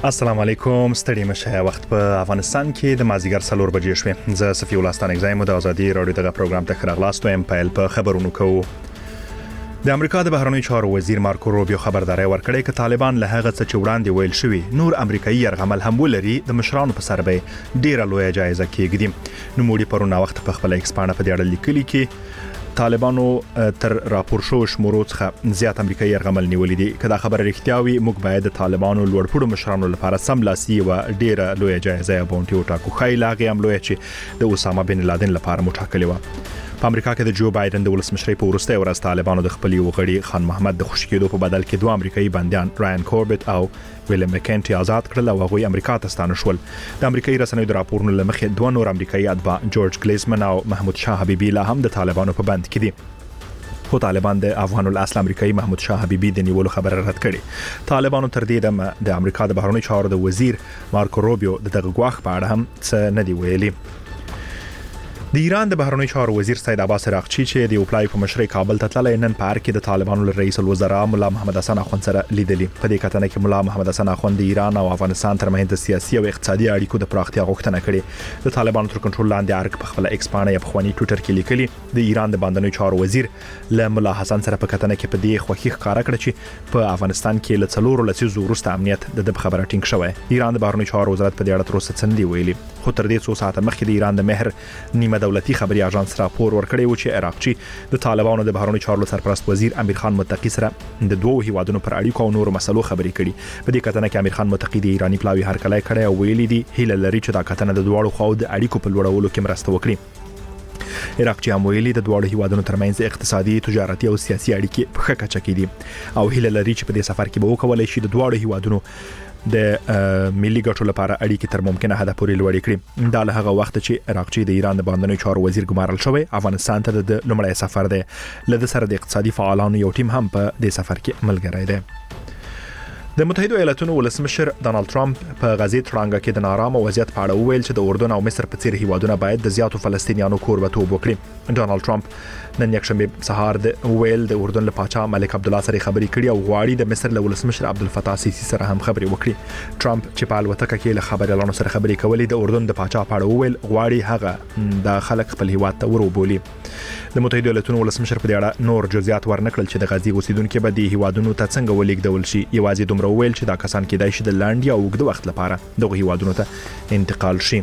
السلام علیکم ستړي مشه وخت په افغانستان کې د مازیګر 4 بجې شوې زه صفی الله ستانک زایم د ازادي رادیو دغه پروګرام ته خراغلاستو ام پایل په خبرونو کوو د امریکا د بهرنی چارو وزیر مارکو روبیو خبرداري ورکړې چې طالبان له هغه څه چوړاندې ویل شوی نور امریکایي يرغمل هم ولري د مشرانو په سر به ډیره لوی جایزه کېږي نو موږ پرونه وخت په خپل ایکسپانډ په دې اړه لیکلي کې طالبانو تر راپور شو شمورو څخه زیات امریکایي يرغمل نیولې دي کله خبره رښتیا وي موږ باید د طالبانو لوړپوړو مشرانو لپاره سملاسي و ډیره لوی جایزه بونټي او ټاکو خای لاغي هم لوی چې د اسامه بن لادن لپاره مټاکلې و په امریکا کې د جو بایدن د ولسمشرۍ په وروستۍ ورځ طالبانو د خپل وغړي خان محمد د خوشی کېدو په بدل کې دوه امریکایي بنديان راین کوربټ او ویلیم مکینټي آزاد کړل او هغوی امریکا ته ستانه شول د امریکایي رسنیو د راپورونو لمخې دوه نور امریکایي اتباع جورج ګلیزمن او محمود شاه حبیبي لا هم د طالبانو په بند کې دي خو طالبان د افغان الاصل امریکایي محمود شاه حبیبي د نیولو خبره رد کړې طالبانو تر دې د امریکا د بهرنی چارو د وزیر مارکو روبیو دغه غواخ په اړه هم څه نه دی ویلي د ایران د بهرنی چارو وزیر سید عباس عراقچی چې د اوپلای په مشرۍ کابل ته تللی نن په کې د طالبانو رئیس الوزرا مولا محمد حسن اخوند سره لیدلی په دې کتنه کې مولا محمد حسن اخوند د ایران او افغانستان ترمنځ د سیاسي او اقتصادي اړیکو د پراختیا غوښتنه کړې د طالبانو تر کنټرول لاندې ارګ په خپل ایکسپانډ په خواني ټوئیټر کې لیکلي د ایران د باندنی چارو وزیر له مولا حسن سره په کتنه کې په دې خوخي ښکارا کړ چې په افغانستان کې له څلورو لسیزو وروسته امنیت د خبره ټینګ شوی ایران د بهرنی چارو وزارت په دې اړه تر اوسه څه نه ویلي خو تر دې څو ساعته مخکې د ایران د مهر نیمه دولتي خبري اژانس راپور ورکړی و چې عراقچی د طالبانو د بهرنی چارو سرپرست وزیر امیر خان متقی سره د دوه هیوادونو پر اړیکو او نورو مسلو خبرې کړي په دې کتنه کې امیر خان متقی د ایرانی پلاوی هرکلی کړی او ویلي دی هیله لري چې دا کتنه د دوه خواو د اړیکو په لوړولو کې مرسته وکړي عراقچی هم ویلي د دوه هیوادونو ترمنځ اقتصادي تجارتي او سیاسي اړیکې په ښه کچه کې دي او هیله لري چې په دې سفر کې به وکولای شي د دوه هیوادونو د ملي ګټو لپاره اړیکې تر ممکنه حد پورې لوړې کړي دا له هغه وخت چې عراقچی د ایران د باندنی چارو وزیر ګمارل شوی افغانستان ته د لومړی سفر دی لده سره د اقتصادي فعالانو یو ټیم هم په دې سفر کې ملګری دی د متحده ایالاتونو ولسمشر ډانلډ ټرمپ په غزې تړانګه کې د نارامه وضعیت په اړه وویل چې د اردن او مصر په څیر هیوادونه باید د زیاتو فلسطینیانو کوربتوب وکړي ډانلډ ټرمپ نن یکشنبه سهار د ویل د اردن له پاچا ملک عبد الله سره خبرې کړې او غواړي د مصر له ولسمشر عبد الفتاح سیسی سره هم خبرې وکړي ټرمپ چې په الوتکه کې له خبريالانو سره خبرې کولې د اردن د پاچا په اړه وویل غواړي هغه د خلک خپل هیواد ته ورو د متحده ایالاتونو ولسمشر په دې اړه نور جزئیات ورنکړل چې د غزې اوسیدونکو به د هیوادونو ته څنګه ولیږدول شي یوازې دومره ویل چې دا کسان کېدای شي د لاندې او اوږد وخت لپاره دغه هیوادونو ته انتقال شي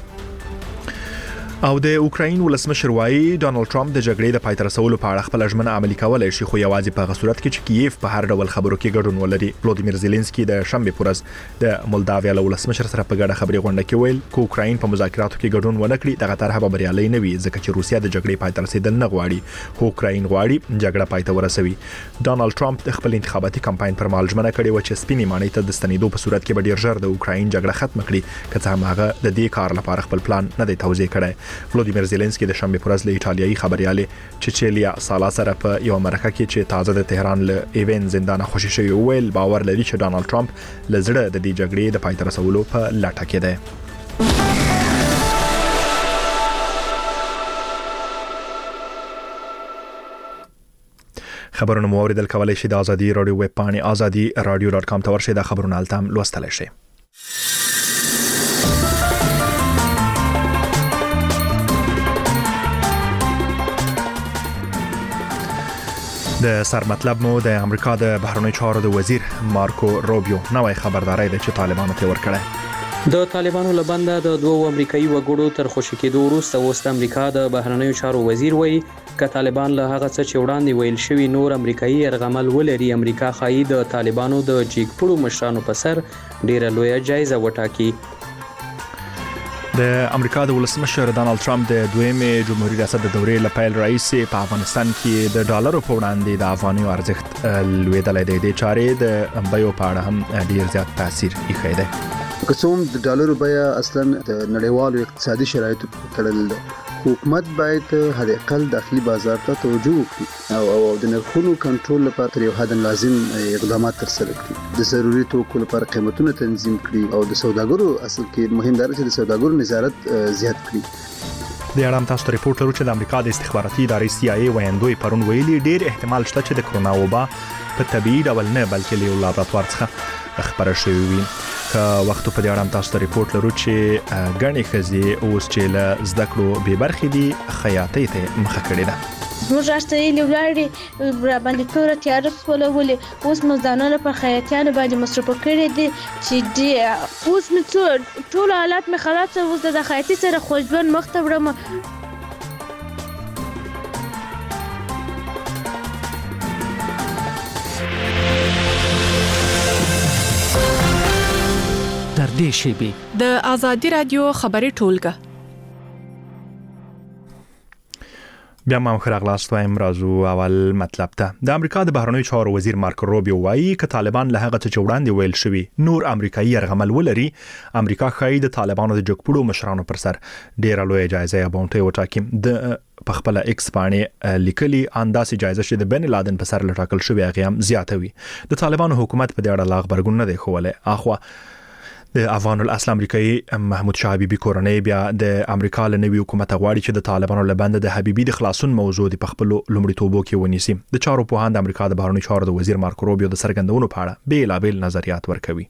او د اوکراین ولسمشر وايي ډانلډ ټرمپ د جګړې د پای ته رسولو په اړه خپل ژمنه عملي کولای شي خو یوازې په صورت کې چې کیف په هر ډول خبرو کې ګډون ولري ولودیمیر زيلنسکي د شنبه پر ورځ د مولداویا له ولسمشر سره په ګډه خبري غونډه کې ویل چې اوکراین په مذاکراتو کې ګډون ونکړي دغه طرح به بریالي نه وي ځکه چې روسیا د جګړې پای ته رسیدل نه غواړي خو اوکراین غواړي جګړه پای ته ورسوي ډانلډ ټرمپ د خپل انتخاباتي کمپاین پر مهال ژمنه کړې و چې سپینې مانۍ ته د ستنېدو په صورت کې به ډیر ژر د اوکراین جګړه ختم کړي که څه هم هغه د دې کار لپاره خپل پلان نه دی توضیح کړی ولودیمیر زيلنسکي کې د شنبه پر ورځ له ایټالیایي خبريالې چچیلیا سالا سره په یو مرکه کې چې تازه د تهران له ایون زندان خوشی شوی ویل باور لري چې ډانلډ ټرمپ لزړه د دې جګړې د پای ته رسولو په لټه کې دی خبرونه مو اوریدل کولای شي د ازادي رادیو ویب پاڼې azadi.radio.com ته ورشئ د خبرونه التام لوستلای شئ د سر مطلب مو د امریکا د بهرنی چارو د وزیر مارکو روبیو نوې خبرداري ده چې طالبانو ته ورکړه د طالبانو لبنده د دوه امریکایي وګړو تر خوشی کېدو وروسته اوس امریکا د بهرنی چارو وزیر وایي ک طالبان له هغه څه چې وړاندې ویل شوی نور امریکایي يرغمل ولري امریکا خایي د طالبانو د جګپړو مشرانو په سر ډیره لوی جایزه وټاکي د امریکا د ولسمشر ډانلډ ټرمپ د دویمه جمهوریت ریاست د دورې لپاره رئیس په افغانستان کې د ډالرو په وړاندې د افغاني ارزښت لوړېدل د چارې د بیو په اړه هم ډیر زیات تاثیر ایښی دی کوم د ډالرو بیا اصلا د نړیوالو اقتصادي شرایطو تړل حکومت باید هر اقل داخلي بازار ته توجه وکړي او د نرخونو کنټرول لپاره تر یو حد لازم اقدامات ترسره کړي د ضروري توکو لپاره قیمتونه تنظیم کړي او د سوداګرو اصل کې مهم دی چې د سوداګرو نظارت زیات کړي د اړم تاسو ریپورت لرو چې د امریکا د استخباراتي ادارې CIA وایندوی پرون ویلي ډیر احتمال شته چې د کرونا وبا په طبيعي ډول نه بلکې له لابراتوار څخه خبره شوې وي وخت په دې اړه تاسو ته ریپورت لرو چې غني خزي اوس چې له زده کړو به برخې دي خیاطۍ ته مخه کړې ده. موږ راستې لوړې را باندې تور تیار سولولې اوس مو ځانونه په خیاطیانو باندې مصرف کړې دي چې دی اوس مې ټول حالات مې خلاص اوس د خیاطۍ سره خوشبن مخته وړم. در دې شیبې د آزادي رادیو خبري ټولګه بیا ما خراغلاست وایم رازو اول مطلب ته د امریکا د بهرنیو چارو وزیر مارکو روبیو وایي ک طالبان له هغه څه وړاندې ویل شوی نور امریکایي يرغمل ولري امریکا خای د طالبانو د جګپړو مشرانو پر سر ډیره لوی جایزه یا باونټي وټاکیم د پخپل ایکس باندې لیکلي انداسې جایزه چې د بن لادن په سر لټاکل شوی هغه هم زیاتوي. د طالبانو حکومت په دې اړه لا خبرګون نه دی خوله. اخوا د افغان الاصل امریکایي محمود شاه حبیبي کورنۍ بیا د امریکا له نوي حکومت غواړي چې د طالبانو له بند د حبیبي د خلاصون موضوع د خپل لومړیتوبو کې ونیسي. د چارو پوهاند امریکا د بهرنیو چارو د وزیر مارکو روبیو د سرګندونو په اړه بیلابل نظریات ورکوي.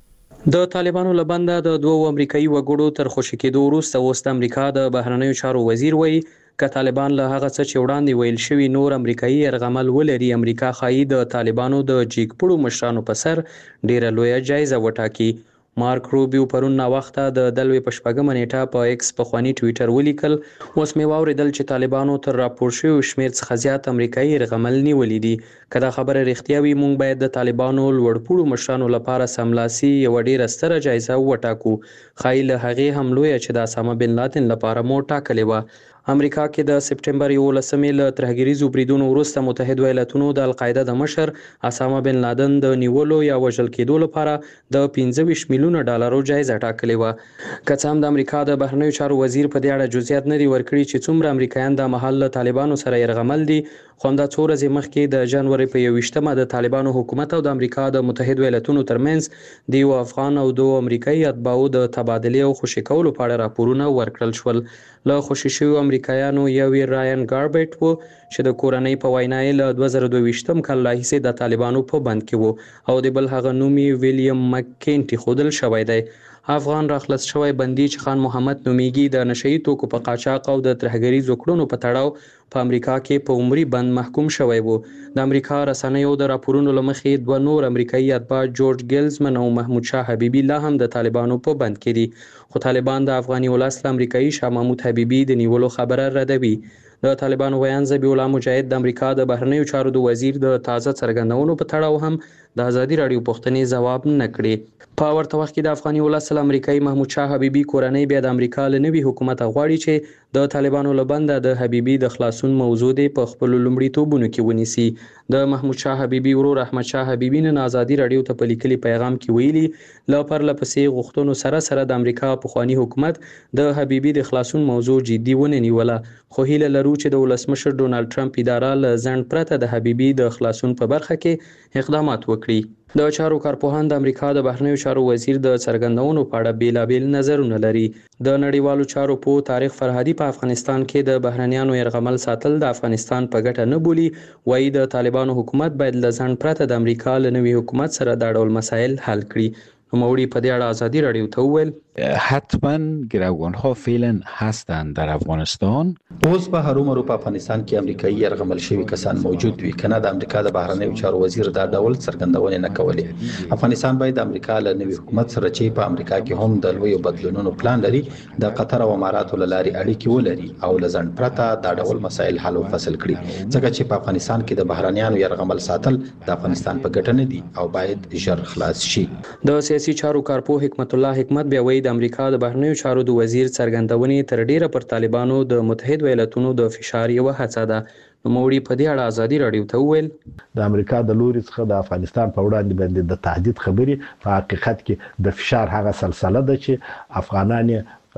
د طالبانو له بند د دوه امریکایي وګړو تر خوشی کېدو وروسته اوس د امریکا د بهرنیو چارو وزیر وایي ک طالبان له هغه څه چې وړاندې ویل شوی نور امریکایي يرغمل ولري امریکا خای د طالبانو د جګپړو مشرانو په سر ډیره لوی جایزه وټاکي. مارک روبیو پرون نا وخته د دلوي پشپګم نیټه په ایکس په خواني ټوئیټر ولیکل اوس مې واوریدل چې طالبانو تر راپور شوی شمیر څخه زیات امریکایي يرغمل نیولې دي. کله خبره رښتیا وي مونږ باید د طالبانو لوړپوړو مشرانو لپاره سملاسي یو ډیره ستره جایزه وټاکو. خایل هغه حمله چې د اسامه بن لادن لپاره مو ټاکلې و. امریکا کې د سپټمبر 11 له ترهګریزو بریدونو وروسته متحده ایالاتونو د القاعده د مشر اسامه بن لادن د نیولو یا وژل کېدو لپاره د 25 میلیونه ډالرو جایزه ټاکلې و. که څه هم د امریکا د بهرنیو چارو وزیر په دې اړه جزئیات نه دی ورکړي چې څومره امریکایان د محل له طالبانو سره يرغمل دي خو دا څو ورځې مخکې د جنوري په 21مه د طالبانو حکومت او د امریکا د متحده ایالاتونو ترمنځ د یو افغان او دوه امریکایي اتباعو د تبادله او خوشی کولو په اړه راپورونه ورکړل شول. له خوشی شوی امریکایانو یو رایان ګاربټ وو چې د کورنۍ په وینا یې له 2022م کال راهیسې د طالبانو په بند کې وو او د بل هغه نومي ویلیام مکینټي خودل شوی دی. افغان راخلاص شوی بندي چې خان محمد نومیږي د نشئی توکو په قاچاق او د ترهګریزو کړنو په تړاو په امریکا کې په عمري بند محکوم شوی وو. د امریکا رسنیو د راپورونو لمخې دوه نور امریکایي اتباع جورج ګیلزمن او محمود شاه حبیبي لا هم د طالبانو په بند کې دي خو طالبان د افغاني ولس امریکایي شاه محمود حبیبي د نیولو خبره ردوي. د طالبانو ویان ذبیح الله مجاهد د امریکا د بهرنیو چارو د وزیر د تازه څرګندونو په تړاو هم د آزادي رادیو پوښتنې ځواب نه کړي. په ورته وخت کې د افغاني ولس امریکایي محمود شاه حبیبي کورنۍ بیا د امریکا له نوي حکومت غواړي چې د طالبانو له بنده د حبیبي د خلاصون موضوع دی په خپل لومړیتوبونو کې ونیسي. د محمود شاه حبیبي ورور احمد شاه حبیبي نن آزادي رادیو ته په لیکلي پیغام کې ویلي لا پرلپسې غوښتنو سره د امریکا پخوانی حکومت د حبیبي د خلاصون موضوع جدي ونه نیوله خو هیله لرو چې د ولسمشر ډونالد ټرمپ اداره له ځنډ پرته د حبیبي د خلاصون په برخه کې اقدامات وکړي. د چارو کارپوهان د امریکا د بهرنیو چارو وزیر د څرګندونو په اړه بیلابل نظرونه لري. د نړیوالو چارو په تاریخ فرهادي په افغانستان کې د بهرنیانو يرغمل ساتل د افغانستان په ګټه نه بولي. وایي د طالبانو حکومت باید له ځنډ پرته د امریکا له نوي حکومت سره دا ډول مسایل حل کړي. نوموړي په دې اړه آزادي رادیو ته وویل حتما گروگان‌ها فعلا هستند در افغانستان. اوس په هرومرو په افغانستان کې امریکایي يرغمل شوی کسان موجود وي کنه د امریکا د بهرنیو چارو وزیر دا ډول څرګندونه نه کولې. افغانستان باید د امریکا له نوي حکومت سره چې په امریکا کې هم د لوی بدلونونو پلان لري د قطر او اماراتو له لارې اړیکې ولري او لزند پرته دا ډول مسایل حل او فصل کړي ځکه چې په افغانستان کې د بهرنیانو يرغمل ساتل د افغانستان په ګټه نه دي او باید ژر خلاص شي. د سیاسي چارو کارپوه حکمت الله حکمت بیا وایي د امریکا د بهرنیو چارو د وزیر څرګندونې تر ډیره پر طالبانو د متحده ایالاتونو د فشار یو هڅه ده. نوموړي په دې اړه آزادي رادیو ته وویل د امریکا د لوري څخه د افغانستان په وړاندې باندې د تهدید خبرې په حقیقت کې د فشار هغه سلسله ده چې افغانان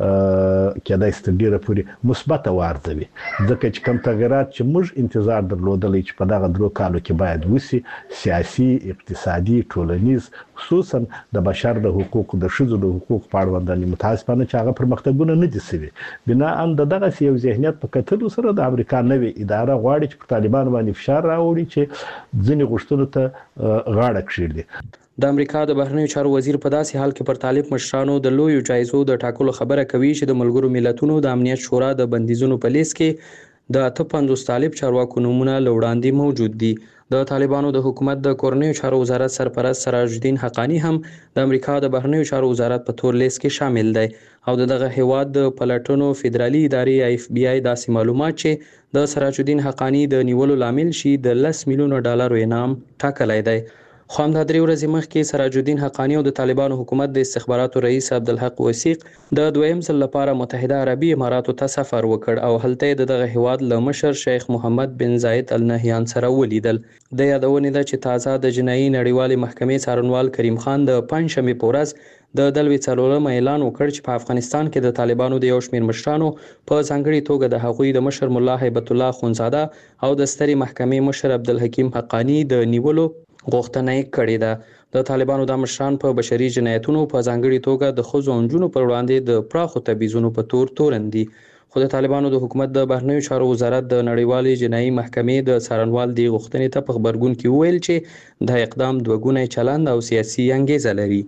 کېدای شي ډیره پوری مثبت وارزوي ځکه چې کوم تغیرات چې موږ انتظار درلودلی چې په دغه درو کالو کې باید وسی سیاسي اقتصادي ټولنیز خصوصا د بشر د حقوقو د ښځو د حقوقو په اړه باندې متاسفانه چې هغه پرمختګونه نه دي شوي بنا ان دغه یو ذهنیت په کتلو سره د امریکا نوې اداره غواړي چې په طالبان باندې فشار راوړي چې ځینې غوښتنو ته غاړه کښېږدي. د امریکا د بهرنیو چارو وزیر په داسې حال کې پر طالب مشرانو د لویو جایزو د ټاکلو خبره کوي چې د ملګرو ملتونو د امنیت شورا د بندیزونو په لیست کې د 58 طالب چارواکو نومونه لوړاندې موجود دي. د طالبانو د حکومت د کورنیو چارو وزارت سرپرست سراج الدین حقانی هم د امریکا د بهرنیو چارو وزارت په تور لیست کې شامل دی او دغه هیواد د پلټنو فدرالي ادارې FBI داسې معلومات چې د سراج الدین حقانی د نیولو لامل شي د $10 میلیون انعام ټاکلی دی. خو همدا 3 ورځې مخکې سراج الدین حقانی او د طالبانو حکومت د استخباراتو رئیس عبدالحق وثیق د دویم ځل لپاره متحده عربي اماراتو ته سفر وکړ او هلته دغه هیواد له مشر شیخ محمد بن زاید ال نهیان سره ولیدل. د یادونې ده چې تازه د جنایي نړیوالې محکمې څارنوال کریم خان د پنځشنبې په ورځ د دلوي څلورم اعلان وکړ چې په افغانستان کې د طالبانو د یو شمېر مشرانو په ځانګړي توګه د هغوی د مشر ملا هیبت الله خونزاده او د سترې محکمې مشر عبدالحکیم حقانی د نیولو غوښتنه یې کړې ده. د طالبانو د مشران په بشري جنایتونو په ځانګړي توګه د ښځو او نجونو پر وړاندې د پراخو تبعیضونو په تورن دي. خو د طالبانو د حکومت د بهرنیو چارو وزارت د نړیوالې جنایي محکمې د څارنوال دی غوښتنې ته په خبرګون کې وویل چې د اقدام دوه چلند او سیاسي انګیزه لري.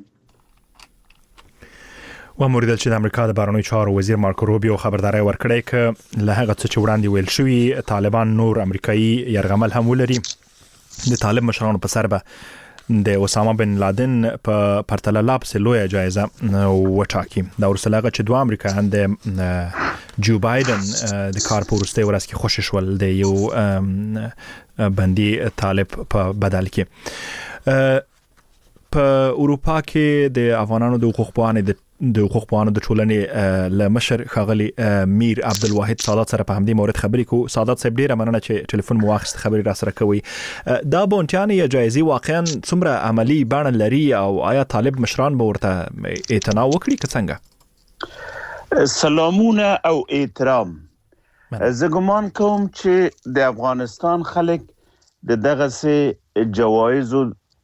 وموریدل چې د امریکا د بهرنیو چارو وزیر مارکو روبیو خبرداري ورکړې ک له هغه څه چې وړاندې ویل شوی طالبان نور امریکایي يرغمل هم ولري. د طالب مشرانو په سر به د اسامه بن لادن په پرتله لا پسې لویه جایزه وټاکي. دا وروسته هغه چې 2 امریکایان د جو بایدن د کار په وروستۍ ورځ کې خوشی شول د یو بندي طالب په بدل کې. په اروپا کې د افغانانو د حقوق پوهانو د ټولنې له مشر ښاغلي میر عبدالواحد سادات سره په همدې مورد خبرې کوو. سادات صاحب ډیره مننه چې ټلیفون مو واخیست خبرې را سره کوي. دا بونټیانې یا جایزې واقعا څومره عملی بڼه لري او آیا طالب مشران به ورته اعتنا وکړي که څنګه؟ سلامونه او احترام. زه ګمان کوم چې د افغانستان خلک د دغه جوایزو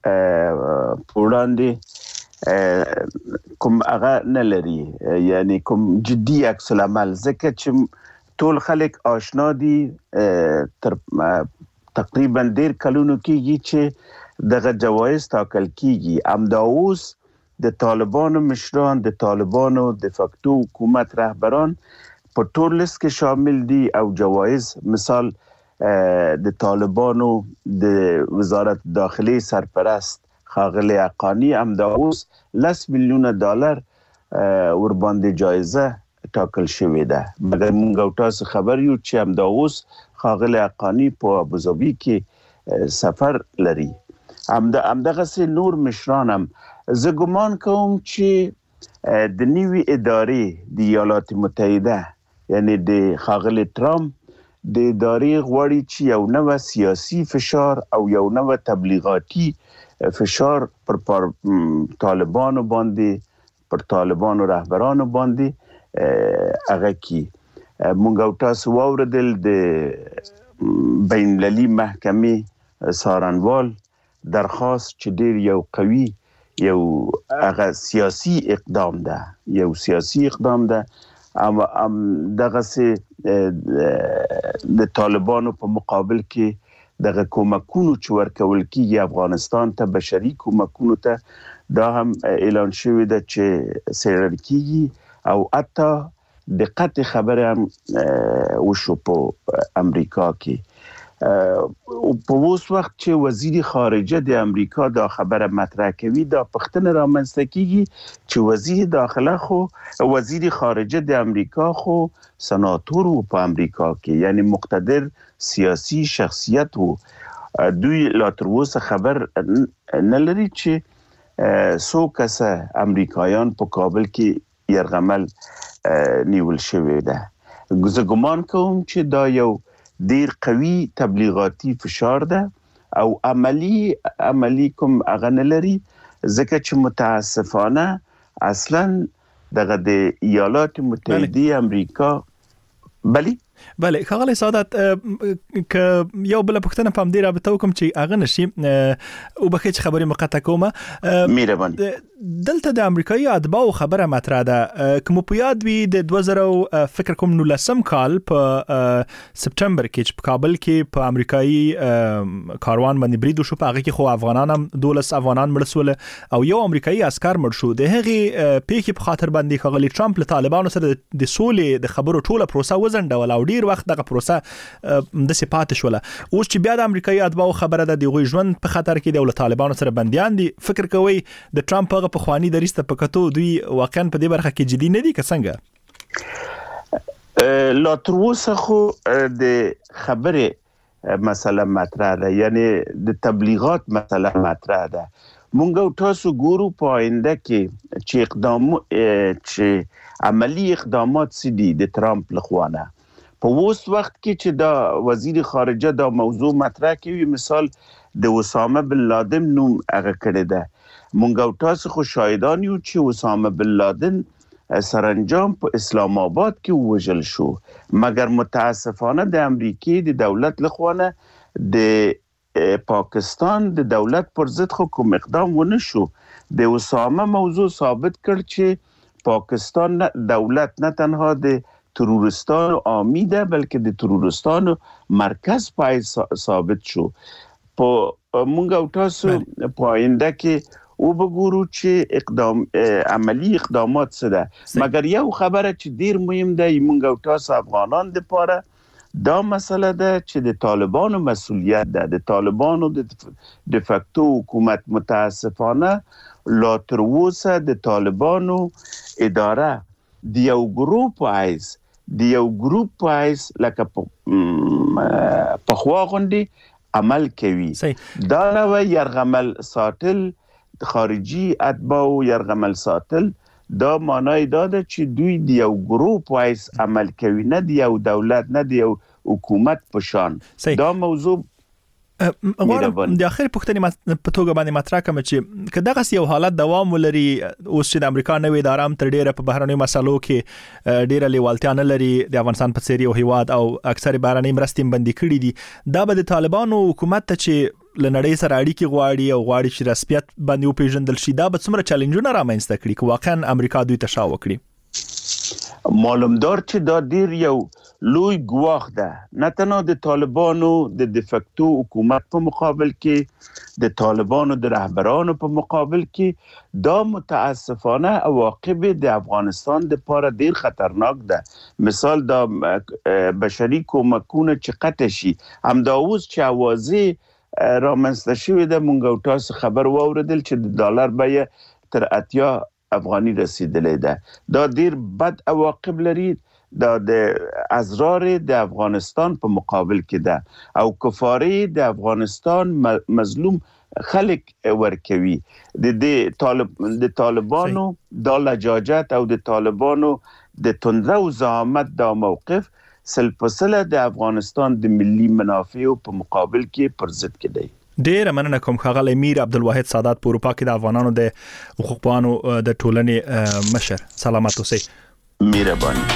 وړاندې کوم هغه نه لري، یعنی کوم جدي عکس العمل، ځکه چې ټول خلک آشنا دي تر تقریبا ډیر کلونو کېږي چې دغه جوایز ټاکل کېږي. همدا اوس د طالبانو مشران، د طالبانو د فاکتو حکومت رهبران په ټول لیست کې شامل دي او جوایز مثال د طالبانو د وزارت داخلي سرپرست ښاغلی حقانی همدا اوس $10 میلیون ور باندې جایزه ټاکل شوې ده. مګر موږ او تاسو خبر یو چې همدا اوس ښاغلی حقانی په ابوظبي کې سفر لري. همدغسې نور مشران هم. زه ګمان کوم چې د نوي ادارې د ایالات متحده یعنی د ښاغلی ټرامپ د ادارې غواړي چې یو نوی سیاسي فشار او یو نوی تبلیغاتي فشار پر طالبانو باندې، پر طالبانو رهبرانو باندې هغه کی. مونږ او تاسو واوریدل د بین المللي محکمې څارنوال درخواست چې ډیر یو قوي یو هغه سیاسي اقدام ده، یو سیاسي اقدام ده. دغه د طالبانو په مقابل کې دغه کومکونو چې ورکول کېږي افغانستان ته، بشري کومکونو ته، دا هم اعلان شوی ده چې څیړل کېږي او حتی د قطع خبره هم وشو په امریکا کې. په اوس وخت چې وزیر خارجه د امریکا دا خبره مطرح کوي، دا پوښتنه رامنځته کېږي چې وزیر داخله خو وزیر خارجه د امریکا خو سناتور و په امریکا کې، یعنی مقتدر سیاسی شخصیت و. دوی لا تر اوسه خبر نه لري چې څو کسه امریکایان په کابل کې یرغمل نیول شوی ده. زه ګمان کوم چې دا یو ډیر قوي تبلیغاتي فشار ده او عملی کوم هغه نه لري، ځکه چې متاسفانه اصلا دغه د ایالات متحده امریکا بلی بله ښاغلی سعادت که یو بل پوښتنه په همدې رابطه وکم چې هغه نشي وبخښئ چې خبرې مقطع کومه مهرباني دلته د امریکایي اتباعو خبره مطرح ده که مو په یاد وي د 2000 فکر کوم 19 کال په سپټمبر کې چې په کابل کې په امریکایي کاروان باندې برید وشو په هغه کې خو افغانان هم 12 افغانان مړ شول او یو امریکایي عسكر مړ شو د هغې پیښې په خاطر باندې ښاغلی ټرمپ له طالبانو سره د سولې د خبرو ټوله پروسه وځنډول او ډیر وخت دغه پروسه داسې پاتې شوله اوس چې بیا د امریکایي اتباعو خبره ده د هغوی ژوند په خطر کې دی او له طالبانو سره بندیان دي فکر کوئ د ټرمپ هغه پخواني دریځ ته په کتو دوی واقعا په دې برخه کې جدي نه دي که څنګه لا تر اوسه خو د خبرې مسله مطرح ده یعنی د تبلیغات مسله مطرح ده مونږ تاسو ګورو په آینده کې چې عملی اقدامات سدي د ټرمپ لخوانه په اوس وخت کې چې دا وزیر خارجه دا موضوع مطرح کوي مثال د اسامه بن لادن نوم هغه کړی ده مونږ تاسو خو شاهدان یو چې اسامه بن لادن سرانجام په اسلام آباد کې وژل شو مګر متاسفانه د امریکای د دولت لخوانه د پاکستان د دولت پر ضد خو کوم اقدام ونه شو د اسامه موضوع ثابت کړ چې پاکستان دولت نه تنها د ترورستانو عامی ده بلکې د ترورستانو مرکز پای ثابت شو په مونږ تاسو په آینده کې او بګورو چې عملی اقدامات څه ده مګر یو خبره چې ډیر مهم ده مونږ تاسو افغانان د پاره دا مسله ده چې د طالبانو مسؤلیت ده د طالبانو د فاکتو حکومت متاسفانه لا تر اوسه د طالبانو اداره د یو ګروپ پایس لکه په خوا غونډي عمل کوي دا نو يرغمل ساتل خارجي اتباع يرغمل ساتل دا معنی دا ده چې دوی د یو ګروپ وایس عمل کوي نه د یو دولت نه د یو حکومت په شان دا موضوع غواړم د اخر پوښتنې په توګه باندې مطرح کوم چې که دغه یو حالت دوام ولري اوس چې د امریکا نوې اداره هم تر ډیره په بهرنیو مسلو کې ډیره لیوالتیا نه لري د افغانستان په څیر یو هیواد او اکثر بهرنۍ مرستې بندي کړي دي دا به د طالبانو حکومت ته چې لنړۍ سره اړیکې غواړي او غواړي چې رسمیت باندې وپیژندل شي دا به څومره چیلنجونه رامنځته کړي که واقعا امریکا دوی ته شا وکړي معلومدار چې دا ډیر یو لوی ګواښ ده نه تنها د طالبانو د ډیفکټو حکومت په مقابل کې د طالبانو د رهبرانو په مقابل کې دا متاسفانه عواقب د افغانستان د لپاره ډیر خطرناک ده مثال دا بشري کومکونه چې قطع شي همدا اوس چې اوازې رامنځته شوې ده مونږ تاسو خبر واوریدل چې د ډالر بیه تر 80 افغاني رسیدلې ده دا ډیر بد عواقب لري دا د ازرار د افغانستان په مقابل کې ده او کفاره د افغانستان مظلوم خلک ورکوي د طالبانو د لجاجت او د طالبانو د تندرو زعامت دا موقف سلپسله د افغانستان د ملي منافعو په مقابل کې پر ضد کې دی ډیر مننه کوم ښاغلی میر عبدالواحد سادات په اروپا کې د افغانانو د حقوقپوهانو د ټولنې مشر سلامت اوسئ مهرباني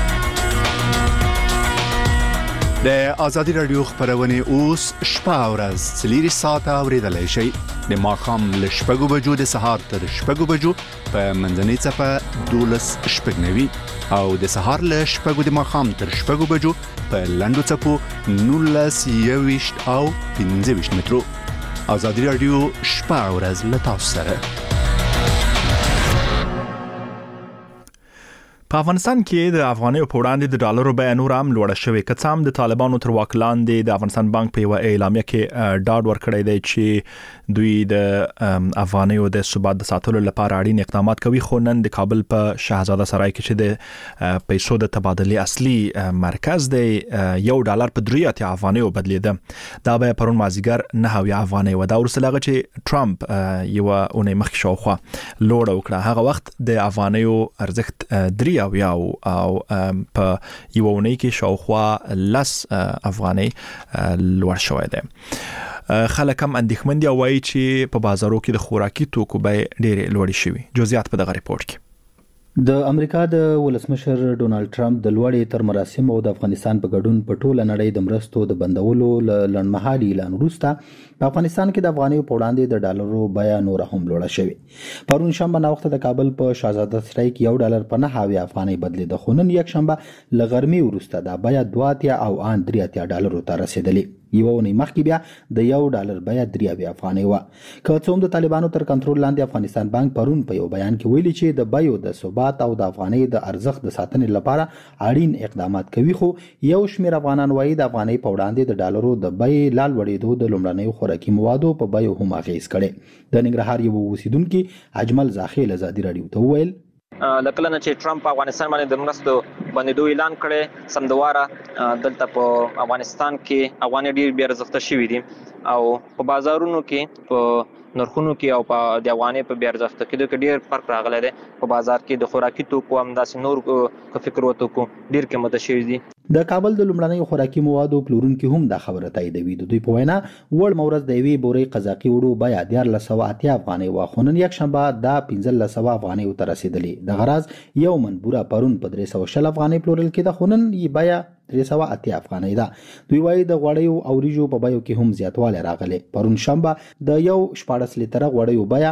د آزادي رادیو خبرونه اوس شپه او ورځ 3 ساعته اوریدلای شئ د ماښام له 6 بجو د سهار تر 6 بجو په منځنۍ صفه 12 شپږنوي او د سهار له 6 د ماښام تر 6 بجو په لندو صفو 19 او 15 مترو آزادي رادیو شپه او ورځ له تاسو سره په افغانستان کې د افغانۍ په وړاندې د ډالرو بیه نور هم لوړه شوې که څه هم د طالبانو تر واک لاندې د افغانستان بانک په یو اعلامیه کې ډاډ ورکړی دی چې دوی د افغانۍ د ثبات د ساتلو لپاره اړین اقدامات کوي خو نن د کابل په شهزاده سرای کې چې د پیسو د تبادلې اصلي مرکز دی $1 په 3 افغانۍ بدلیده دا به پرون مازیګر 9 افغانۍ و دا ورسره هغه چې ټرمپ یو اونۍ مخکې شاوخوا لوړ وکړه هغه وخت د افغانۍ ارزښت 3 او په یو اونۍ کې شاوخوا 10 افغانۍ لوړ شوی دی خلک هم اندېښمن دي او وایي چې په بازارو کې د خوراکي توکو بیې ډېرې لوړې شوي جزئیات په دغه ریپورت کې د امریکا د ولسمشر ډونالد ټرمپ د لوړې تر مراسم او د افغانستان په ګډون په ټوله نړۍ د مرستو د بندولو لړمحالي اعلان وروسته په افغانستان کې د افغانیو په وړاندې د ډالرو بیه نور هم لوړه شوې. پرون شنبه ناوخته د کابل په شاهزاده سرای کې $1 افغانۍ بدلېده، خو نن یک شنبه له غرمې وروسته دا بیه $2 او ان $3 ته رسیدلې. یو ونی مخکې بیا د $1 بیه $3 افغانۍ و. که څوم د طالبانو تر کنټرول لاندې افغانستان بانک پرون په یو بیان کې ویلي چې د بیو د ثبات او د افغانۍ د ارزښت د ساتنې لپاره اړین اقدامات کوي، خو یو شمېر افغانان وایي د افغانۍ په وړاندې د ډالرو د بیې لال وړېدو د لومړنیو خوراکي موادو په بیو هم اغېز کړي. د ننګرهار یو اوسیدونکي اجمل زاخیل ازادي راډیو ته وویل لکه نه چې ټرمپ افغانستان باندې د مرستو باندې اعلان کړي سمدواره دلته په افغانستان کې افغاني ډیر بیا ارزښت شوی دي او په بازارونو کې په نرخونو کې او په د افغاني په بیا ارزښت کې د ډیر فرق راغلی دی. په بازار کې د خوراکي توکو هم داسې نور کو فکر وته کو ډیر قیمت شوی دي. د کابل د لومړنیو خوراکي موادو پلورونکي هم دا خبره تاییدوي. د دوی په وینا وړ مورز د یوې بورې قزاقي وړو بیه $1480 افغانۍ و، خو نن یک شنبه دا $1500 افغانۍ ته رسیدلې. د غراض یو من بوره پرون په $320 افغانۍ پلورل کېده، خو نن یې بیه $380 افغانۍ ده. دوی وایي د غوړیو او وریجو په بیو کې هم زیاتوالی راغلی. پرون شنبه د یو 14 لیټره غوړیو بیه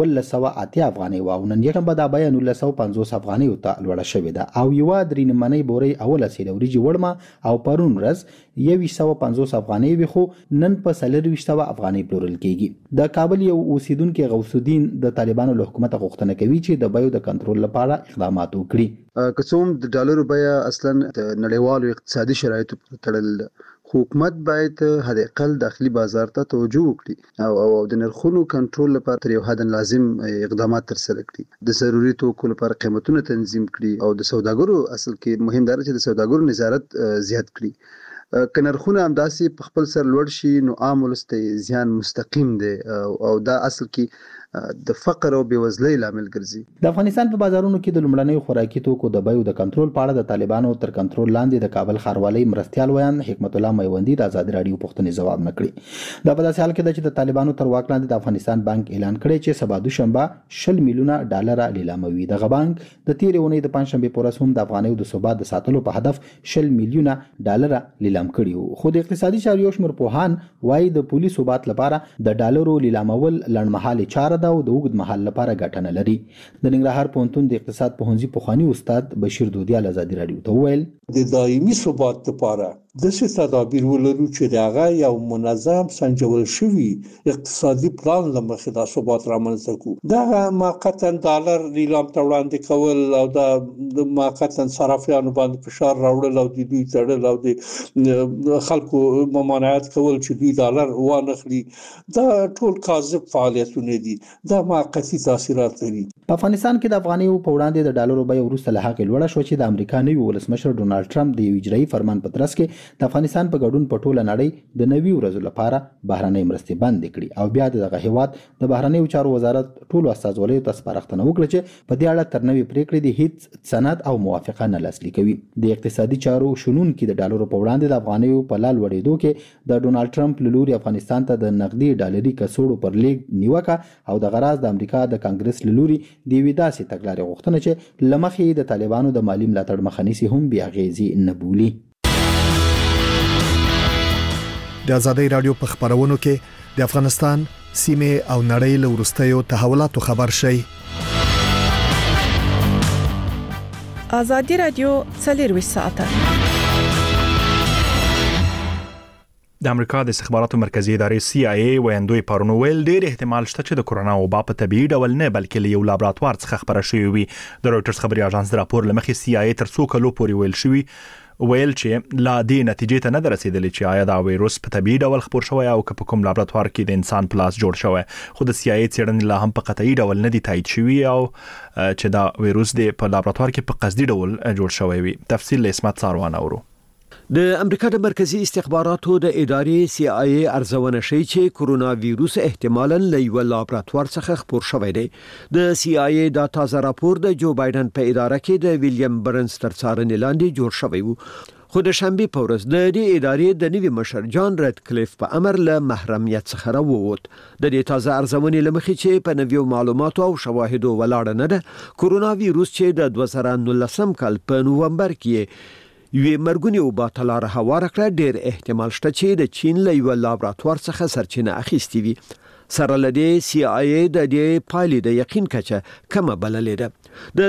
$180 افغانۍ و او نن یکشنبه دا بیه $1950 افغانۍ ته لوړه شوې ده او یو درې نیمنۍ بورې اوله سیده وریجې وړمه او پرون ورځ 2150 افغانۍ وي، خو نن په 420 افغانۍ پلورل کېږي. د کابل یو اوسیدونکي غوث الدین د طالبانو له حکومت غوښتنه کوي چې د بیو د کنټرول لپاره اقدامات وکړي. که څوم د ډالرو بیه اصلا د نړیوالو اقتصادي شرایطو پورې تړل ده، حکومت باید حد اقل داخلي بازار ته توجه وکړي او د نرخونو کنټرول لپاره تر یو حد لازم اقدامات ترسره کړي. د ضروري توکو لپاره قیمتونه تنظیم کړي او د سوداګرو اصل کې مهم دا چې د سوداګرو نظارت زیات کړي. که نرخونه همداسې په خپل سر لوړ شي نو عام ولس ته زیان مستقیم دی او دا اصل کې د فقر او بېوزلۍ لامل ګرځي. د افغانستان په بازارونو کې د لومړنیو خوراکي توکو د بیو د کنټرول په اړه د طالبانو تر کنټرول لاندې د کابل ښاروالۍ مرستیال ویان حکمت الله میوندي د آزادي راډیو پوښتنې ځواب نه کړي. دا په داسې حال کې ده چې د طالبانو تر واک لاندې د افغانستان بانک اعلان کړی چې سبا دوشنبه $20 میلیونه لیلاموي. دغه بانک د تیرې اونۍ د پنځشنبې په ورځ هم د افغانیو د ثبات د ساتلو په هدف $20 میلیونه لیلام کړي وو، خو د اقتصادي چارو یو شمېر پوهان وایي د پولي ثبات لپاره د ډالرو لیلامول لنډمهالې چاره ده او د اوږد مهال لپاره ګټه نه لري. د ننګرهار پوهنتون د اقتصاد پوهنځي پخوانی استاد بشیر دودیال آزادي راډیو ته وویل د دایمي ثبات لپاره داسې تدابیر ولرو چې دغه یو منظم سنجول شوی اقتصادي پلان لمخې د ثبات رامنځته کړو. دغه موقتا ډالر لیلام ته وړاندې کول او د موقتا صرافیانو باندې فشار راوړل او د دوی تړل او د خلکو ممانعت کول چې دوی ډالر وانخلي، دا ټول کاذب فعالیتونه دي. دا موقتی تاثیرات لري. په افغانستان کې د افغانیو په وړاندې د ډالرو بیه وروسته له هغې لوړه شوه چې د امریکا نوي ولسمشر ډونالد ټرمپ د یو اجرایي فرمان په ترڅ کې د افغانستان په ګډون په ټوله نړۍ د 90 ورځو لپاره بهرنۍ مرستې بندې کړي او بیا دغه هیواد د بهرنیو چارو وزارت ټولو استازولیو ته سپارښتنه وکړه چې په دې اړه تر نوې پریکړې د هیڅ سند او موافقه نه لاسلیک کوي. د اقتصادي چارو شنونکي د ډالرو په وړاندې د افغانیو په لال وړېدو کې د ډونالد ټرمپ له لوري افغانستان ته د نقدي ډالري کڅوړو پر لیږد نیوکه او د غراض د امریکا د کانګرس له لوري د یوې داسې تګلارې غوښتنه چې له مخې د طالبانو د مالي ملاتړ مخه نیسي هم بې اغېزې نه بولي. د آزادۍ راډیو په خبرونو کې د افغانستان سیمه او نړۍ له وروستیو تحولاتو خبر شي. آزادي راډیو 24 ساعته د امریکا د استخباراتو مرکزی ادارې CIA ویاندوی پرون ویل ډېر احتمال شته چې د کورونا وبا په طبيعي ډول نه بلکې له یو لابراتوار څخه خبره شوې وي. د رويټرز خبري اژانس د راپور لمخې CIA تر څو کلو پورې ویل چې لا دې نتیجې ته نه رسیدلې چې آیا دا وایروس په طبيعي ډول خپور شوی او که په کوم لابراتوار کې د انسان پلاس جوړ شوی. خو د CIA څېړنې لا هم په قطعي ډول نه دي تایید شوی او چې دا وایروس د په لابراتوار کې په قصدي ډول جوړ شوی وي. تفصیل له اسمت ساروان اورو. د امریکا د مرکزی استخباراتو د ادارې CIA ارزونه شي چې کورونا وایروس احتمالاً له یو لابراتوار څخه خپور شوی دی. د CIA دا تازه راپور د جو بایدن په اداره کې د ویلیام برنز تر څارنې لاندې جوړ شوی و، خو د شنبه په ورځ د دې ادارې د نوي مشر جان ریډکلیف په امر له محرمیت څخه راووت. د دې تازه ارزونې لمخې چې په نویو معلوماتو او شواهدو ولاړ نه ده، کورونا ویروس چې د 2019 کال په نومبر کې یوې مرګونې وبا ته لاره هواره کړه، ډېر احتمال شته چې د چین له یوه لابراتوار څخه سرچینه اخیستې وي. سره له دې CIA د دې پایلې د یقین کچه کمه بللې ده. د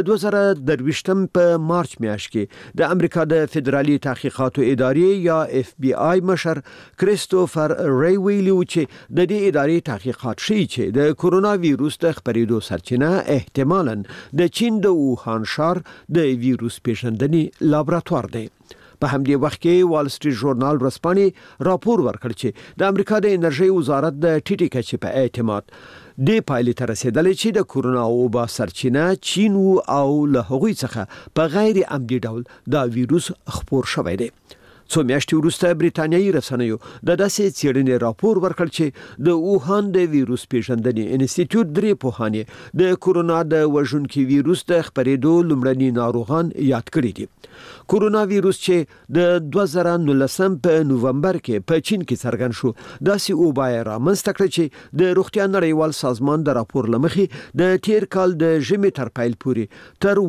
2023 په مارچ میاشت کې د امریکا د فدرالي تحقیقاتو ادارې یا FBI مشر کریستوفر ری ویلي چې د دې ادارې تحقیقات ښیي چې د کورونا ویروس د خپرېدو سرچینه احتمالاً د چین د ووهان ښار د ویروس پیژندنې لابراتوار دی. په همدې وخت کې وال سټریټ ژورنال ورځپاڼې راپور ورکړ چې د امریکا د انرژي وزارت د ټیټې کچې په اعتماد د پایلې ته رسیدلې چې د کورونا وبا سرچینه چین او له هغوی څخه په غیر عمدي ډول دا ویروس خپور شوی دی. څو میاشتې وروسته بریتانیایي رسنیو د داسې څېړنې راپور ورکړ چې د ووهان د ویروس پیژندنې انسټیټیوټ 3 پوهانې د کورونا د وژونکي ویروس د خپرېدو لومړني ناروغان یاد کړي دي. کورونا ویروس چې د 2019 په نومبر کې په چین کې څرګند شو، داسې وبا رامنځته کړه چې د روغتیا نړیوال سازمان د راپور لمخې د تیر کال د ژمي تر پیل پورې تر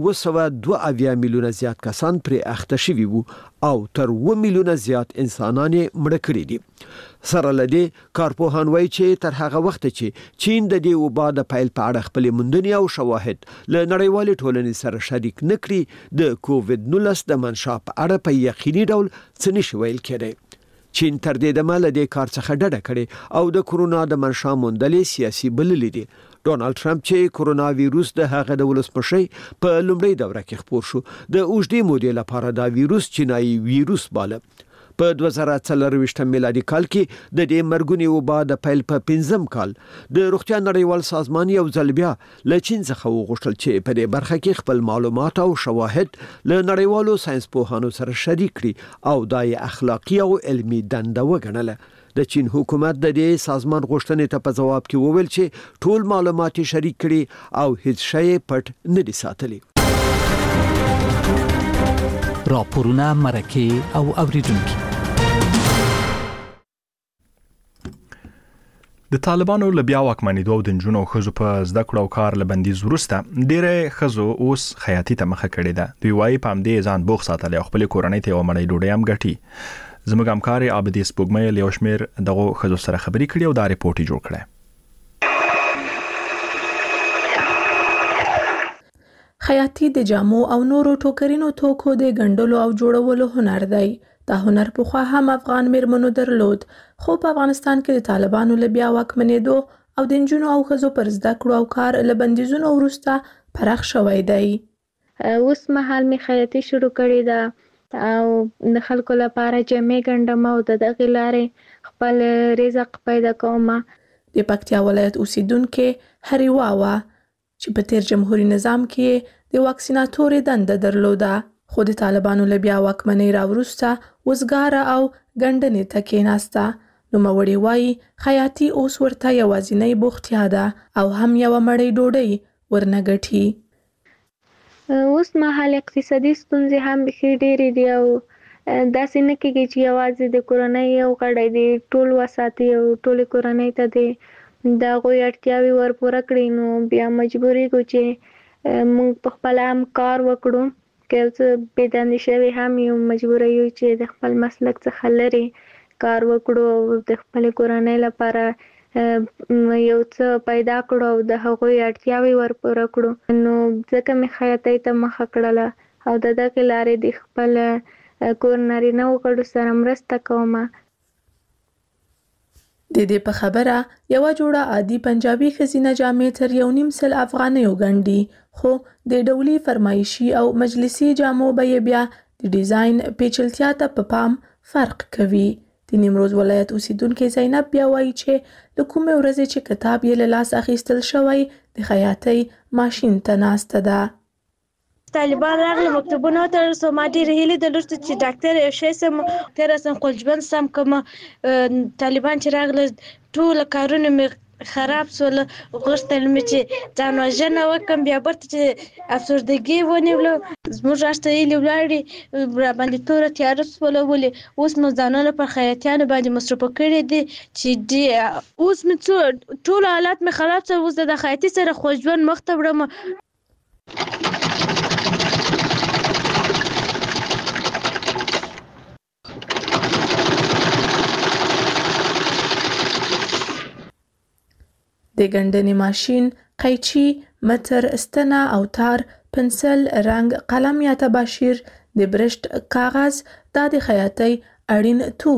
202 میلیونه زیات کسان پرې اخته شوي وو او تر 2 میلیونه زیات انسانان مړه کړي دي. سره له دې کارپوهان وایي چې تر هغه وخت چې چین د دې وبا د پیل په اړه خپلې موندنې او شواهد له نړیوالې ټولنې سره شریک نه کړي، د کووډ-19 د منشا په اړه په یقیني ډول څه نشي ویل کېدی. چین تر دې دمه له دې کار څخه ډډه کړې او د کورونا د منشا موندلې سیاسي بللې دي. ډونالد ټرمپ چې کورونا ویروس د هغه د ولسمشر په لومړۍ دوره کې خپور شو، د اوږدې مودې لپاره دا ویروس چینایي ویروس باله. په 2024 میلادي کال کې د دې مرګونی وبا د پیل په 5م کال د روغتیا نړیوال سازمان یو ځل بیا له چین څخه وغوښتل چې په دې برخه کې خپل معلومات او شواهد له نړیوالو ساينس پوهانو سره شریک کړي او دای اخلاقی او علمي دنده وګڼله. د چین حکومت د دې سازمان غوښتنې ته په جواب کې وویل چې ټول معلومات شریک کړي او هیڅ شی پټ نه دي ساتلي. راپورونه مرکه او اوریدونکو. د طالبانو له بیا واکمنېدو او د نجونو او ښځو په زده کړو او کار له بندیز وروسته ډېری ښځو اوس خیاطي ته مخه کړې ده. دوی وایي په همدې ځان بوخت ساتلی او خپلې کورنۍ ته یوه مړۍ ډوډۍ هم ګټي. زموږ همکار عابدې سپوږمۍ له یو شمېر دغو ښځو سره خبرې کړي او دا ریپورټ یې جوړ کړی. خیاطي د جامو او نورو ټوکرینو توکو د ګنډلو او جوړولو هنر دی. دا هنر پخوا هم افغان میرمنو درلود، خو په افغانستان کې د طالبانو له بیا واکمنېدو او د نجونو او ښځو پر زده کړو او کار له بندیزونو وروسته پراخ شوی دی. اوس مهال می خیاطي شروع کړې ده او د خلکو لپاره جامې ګنډم او د دغې لارې خپل رزق پیدا کوم. د پکتیا ولایت اوسیدونکې هریوا وه چې په تیر جمهوریت نظام کې د واکسیناتورې دنده درلوده، خو د طالبانو له بیا واکمنۍ راوروسته وزګاره او ګنډنې ته کېناسته. نوموړې وایي خیاطي اوس ورته یوازینۍ بوختیا ده او هم یوه مړۍ ډوډۍ ورنه ګټي. اوس مهال اقتصادي ستونزې هم بیخي ډېرې دي او داسې نه کېږي چې یوازې د کورنۍ یو غړی دی ټول وساتي او ټولې کورنۍ ته د هغوی اړتیاوې ورپوره کړي، نو بیا مجبورېږو چې موږ په خپله هم کار وکړو. که یو څه بېدندې شوي هم یو مجبوره یو چې د خپل مسلک څخه لرې کار وکړو او د خپلې کورنۍ لپاره یو څه پیدا کړو او د هغوی اړتیاوې ورپوره کړو. نو ځکه مې خیاطۍ ته مخه کړله او د دغې لارې د خپل کور نارینه‌و غړو سره مرسته کومه. د دې په خبره یوه جوړه عادي پنجابي ښځینه جامې تر 1.5 افغانیو ګنډي، خو د ډولي فرمایشي او مجلسي جامو بیې بیا د ډیزاین پیچلتیا ته په پام فرق کوي. د نیمروز ولایت اوسیدونکې زینب بیا وایي چې له کومې ورځې چې کتاب یې له لاس اخیستل شوی د خیاطۍ ماشین ته ناسته ده. طالبان راغله مکتوبونه ته رسو، ما ډېرې هیلې درلودې چې ډاکټر یو شی سم تېره سم خپل ژوند سم کوم. طالبان چې راغله ټول کارونه مې خراب سول غوښتل مې چې ځان وژنه وکړم بیا برته چې افسردګي ونیولو زموږ راشته هیلې ولاړې راباندې توره تیاره سوله ولې اوس مو ځانونه پر خیاطیانو باندې مصروفه کړي دي چې اوس مې ټول حالات مې خراب سول اوس د خیاطي سره خو ژوند مخ ته وړم. د ګندنې ماشین، قیچي، متر، ستنه او تار، پنسل، رنګ، قلم یا تباشیر، د برشت، کاغذ دا د خیاطۍ اړین توکي